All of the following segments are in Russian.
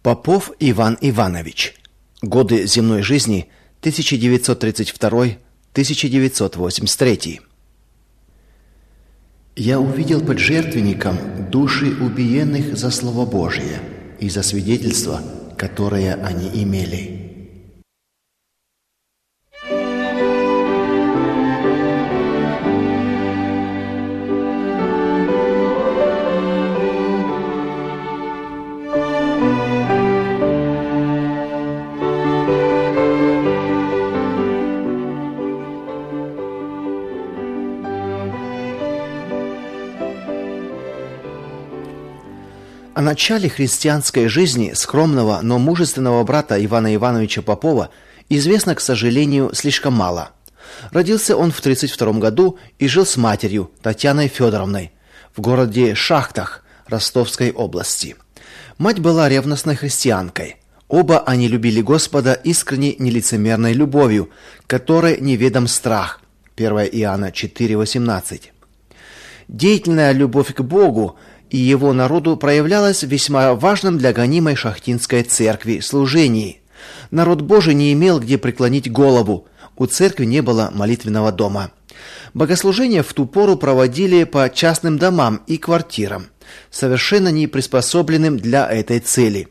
Попов Иван Иванович. Годы земной жизни 1932-1983. Я увидел под жертвенником души убиенных за Слово Божие и за свидетельство, которое они имели. О начале христианской жизни скромного, но мужественного брата Ивана Ивановича Попова известно, к сожалению, слишком мало. Родился он в 1932 году и жил с матерью Татьяной Федоровной в городе Шахтах Ростовской области. Мать была ревностной христианкой. Оба они любили Господа искренней нелицемерной любовью, которой неведом страх. 1 Иоанна 4:18. Деятельная любовь к Богу и его народу проявлялась в весьма важном для гонимой шахтинской церкви служении. Народ Божий не имел где преклонить голову, у церкви не было молитвенного дома. Богослужения в ту пору проводили по частным домам и квартирам, совершенно не приспособленным для этой цели.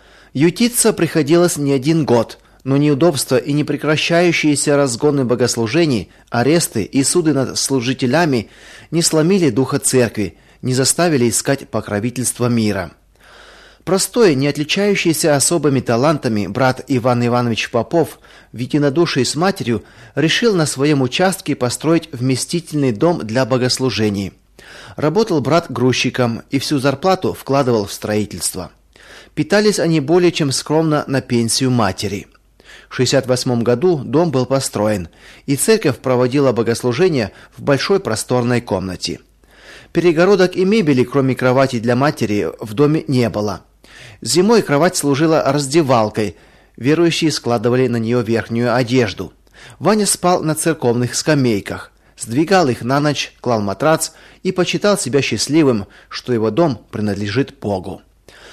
Ютиться приходилось не один год, но неудобства и непрекращающиеся разгоны богослужений, аресты и суды над служителями не сломили духа церкви, не заставили искать покровительства мира. Простой, не отличающийся особыми талантами брат Иван Иванович Попов в единодушии с матерью решил на своем участке построить вместительный дом для богослужений. Работал брат грузчиком и всю зарплату вкладывал в строительство. Питались они более чем скромно на пенсию матери. В 1968 году дом был построен, и церковь проводила богослужения в большой просторной комнате. Перегородок и мебели, кроме кровати для матери, в доме не было. Зимой кровать служила раздевалкой, верующие складывали на нее верхнюю одежду. Ваня спал на церковных скамейках, сдвигал их на ночь, клал матрац и почитал себя счастливым, что его дом принадлежит Богу.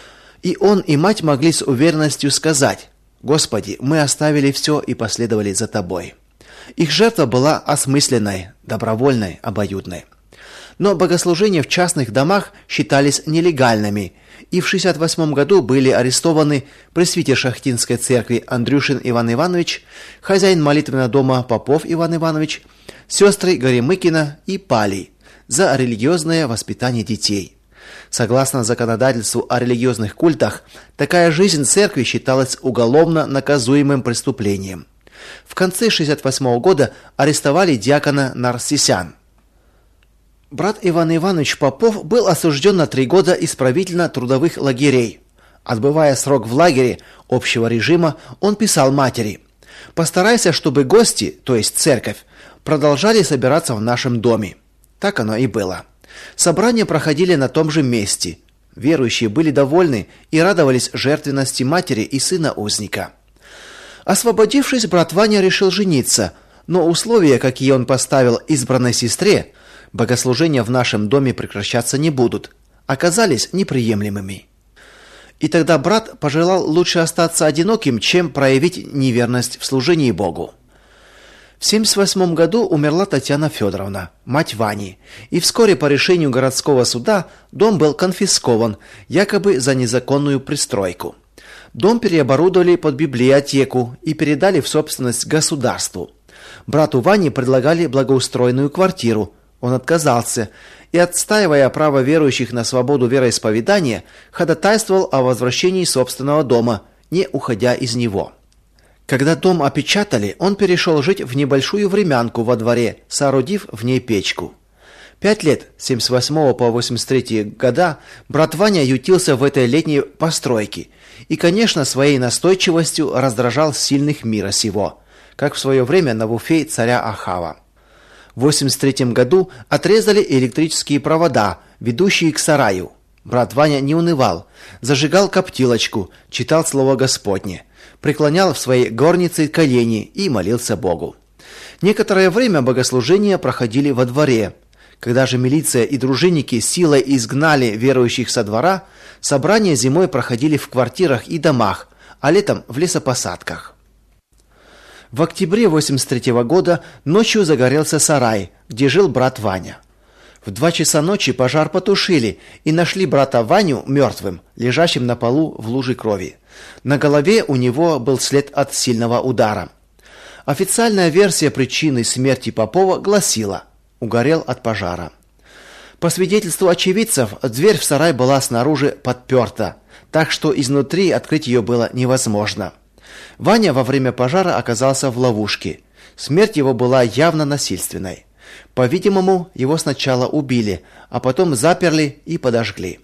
И он, и мать могли с уверенностью сказать: «Господи, мы оставили все и последовали за Тобой». Их жертва была осмысленной, добровольной, обоюдной. Но богослужения в частных домах считались нелегальными, и в 1968 году были арестованы пресвитер Шахтинской церкви Андрюшин Иван Иванович, хозяин молитвенного дома Попов Иван Иванович, сестры Горемыкина и Палий за религиозное воспитание детей. Согласно законодательству о религиозных культах, такая жизнь церкви считалась уголовно наказуемым преступлением. В конце 1968 года арестовали диакона Нарсисян. Брат Иван Иванович Попов был осужден на 3 года исправительно-трудовых лагерей. Отбывая срок в лагере общего режима, он писал матери: «Постарайся, чтобы гости, то есть церковь, продолжали собираться в нашем доме». Так оно и было. Собрания проходили на том же месте. Верующие были довольны и радовались жертвенности матери и сына узника. Освободившись, брат Ваня решил жениться, но условия, какие он поставил избранной сестре, богослужения в нашем доме прекращаться не будут, оказались неприемлемыми. И тогда брат пожелал лучше остаться одиноким, чем проявить неверность в служении Богу. В 1978 году умерла Татьяна Федоровна, мать Вани, и вскоре по решению городского суда дом был конфискован, якобы за незаконную пристройку. Дом переоборудовали под библиотеку и передали в собственность государству. Брату Ване предлагали благоустроенную квартиру. Он отказался и, отстаивая право верующих на свободу вероисповедания, ходатайствовал о возвращении собственного дома, не уходя из него. Когда дом опечатали, он перешел жить в небольшую времянку во дворе, соорудив в ней печку. 5 лет, с 1978 по 1983 года, брат Ваня ютился в этой летней постройке и, конечно, своей настойчивостью раздражал сильных мира сего, как в свое время Навуфей царя Ахава. В 1983 году отрезали электрические провода, ведущие к сараю. Брат Ваня не унывал, зажигал коптилочку, читал Слово Господне, преклонял в своей горнице колени и молился Богу. Некоторое время богослужения проходили во дворе. Когда же милиция и дружинники силой изгнали верующих со двора, собрания зимой проходили в квартирах и домах, а летом в лесопосадках. В октябре 1983 года ночью загорелся сарай, где жил брат Ваня. В 2 часа ночи пожар потушили и нашли брата Ваню мертвым, лежащим на полу в луже крови. На голове у него был след от сильного удара. Официальная версия причины смерти Попова гласила: угорел от пожара. По свидетельству очевидцев, дверь в сарай была снаружи подперта, так что изнутри открыть ее было невозможно. Ваня во время пожара оказался в ловушке. Смерть его была явно насильственной. По-видимому, его сначала убили, а потом заперли и подожгли.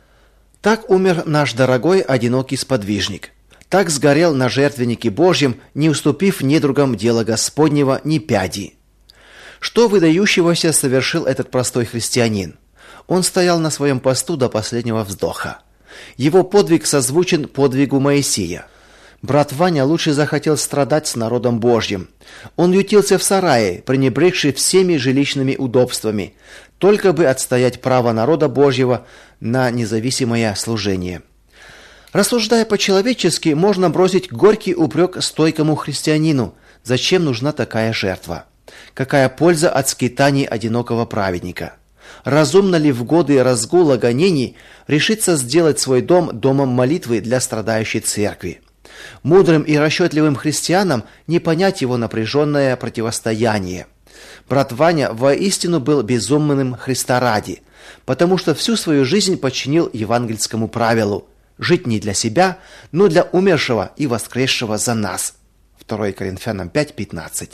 Так умер наш дорогой одинокий сподвижник. Так сгорел на жертвеннике Божьем, не уступив недругам дела Господнего ни пяди. Что выдающегося совершил этот простой христианин? Он стоял на своем посту до последнего вздоха. Его подвиг созвучен подвигу Моисея. Брат Ваня лучше захотел страдать с народом Божьим. Он ютился в сарае, пренебрегший всеми жилищными удобствами, только бы отстоять право народа Божьего на независимое служение. Рассуждая по-человечески, можно бросить горький упрек стойкому христианину: зачем нужна такая жертва? Какая польза от скитаний одинокого праведника? Разумно ли в годы разгула гонений решиться сделать свой дом домом молитвы для страдающей церкви? Мудрым и расчетливым христианам не понять его напряженное противостояние. Брат Ваня воистину был безумным Христа ради, потому что всю свою жизнь подчинил евангельскому правилу: жить не для себя, но для умершего и воскресшего за нас. 2 Коринфянам 5:15.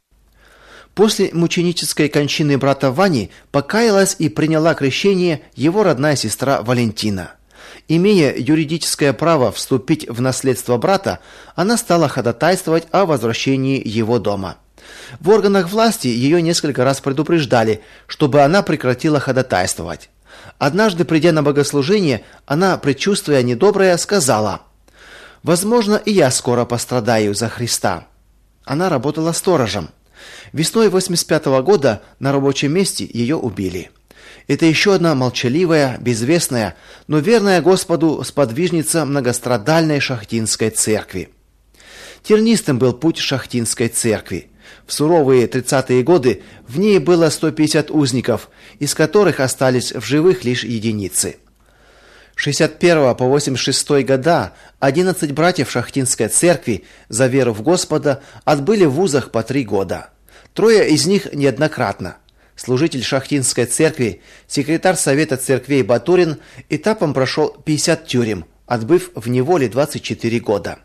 После мученической кончины брата Вани покаялась и приняла крещение его родная сестра Валентина. Имея юридическое право вступить в наследство брата, она стала ходатайствовать о возвращении его дома. В органах власти ее несколько раз предупреждали, чтобы она прекратила ходатайствовать. Однажды, придя на богослужение, она, предчувствуя недоброе, сказала: «Возможно, и я скоро пострадаю за Христа». Она работала сторожем. Весной 1985 года на рабочем месте ее убили. Это еще одна молчаливая, безвестная, но верная Господу сподвижница многострадальной Шахтинской церкви. Тернистым был путь Шахтинской церкви. В суровые 30-е годы в ней было 150 узников, из которых остались в живых лишь единицы. С 61 по 86 года 11 братьев Шахтинской церкви за веру в Господа отбыли в вузах по 3 года. 3 из них неоднократно. Служитель Шахтинской церкви, секретарь Совета церквей Батурин этапом прошел 50 тюрем, отбыв в неволе 24 года.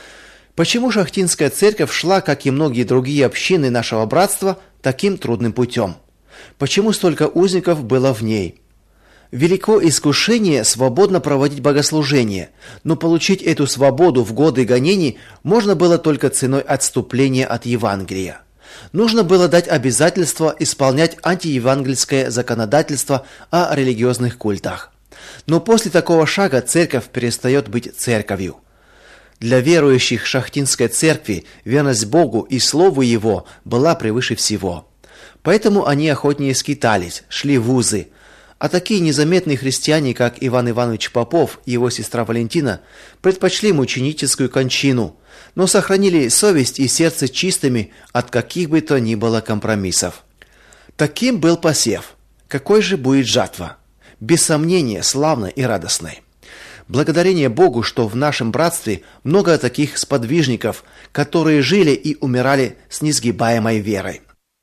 Почему Шахтинская церковь шла, как и многие другие общины нашего братства, таким трудным путем? Почему столько узников было в ней? Велико искушение свободно проводить богослужение, но получить эту свободу в годы гонений можно было только ценой отступления от Евангелия. Нужно было дать обязательство исполнять антиевангельское законодательство о религиозных культах. Но после такого шага церковь перестает быть церковью. Для верующих Шахтинской церкви верность Богу и Слову Его была превыше всего. Поэтому они охотнее скитались, шли в вузы. А такие незаметные христиане, как Иван Иванович Попов и его сестра Валентина, предпочли мученическую кончину, но сохранили совесть и сердце чистыми от каких бы то ни было компромиссов. Таким был посев. Какой же будет жатва? Без сомнения, славной и радостной. Благодарение Богу, что в нашем братстве много таких сподвижников, которые жили и умирали с несгибаемой верой.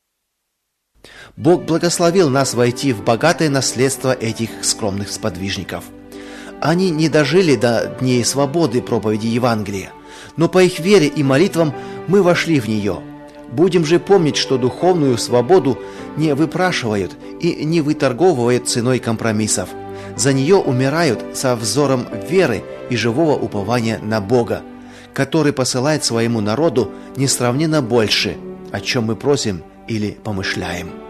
Бог благословил нас войти в богатое наследство этих скромных сподвижников. Они не дожили до дней свободы проповеди Евангелия, но по их вере и молитвам мы вошли в нее. Будем же помнить, что духовную свободу не выпрашивают и не выторговывают ценой компромиссов. За нее умирают со взором веры и живого упования на Бога, который посылает своему народу несравненно больше, о чем мы просим или помышляем.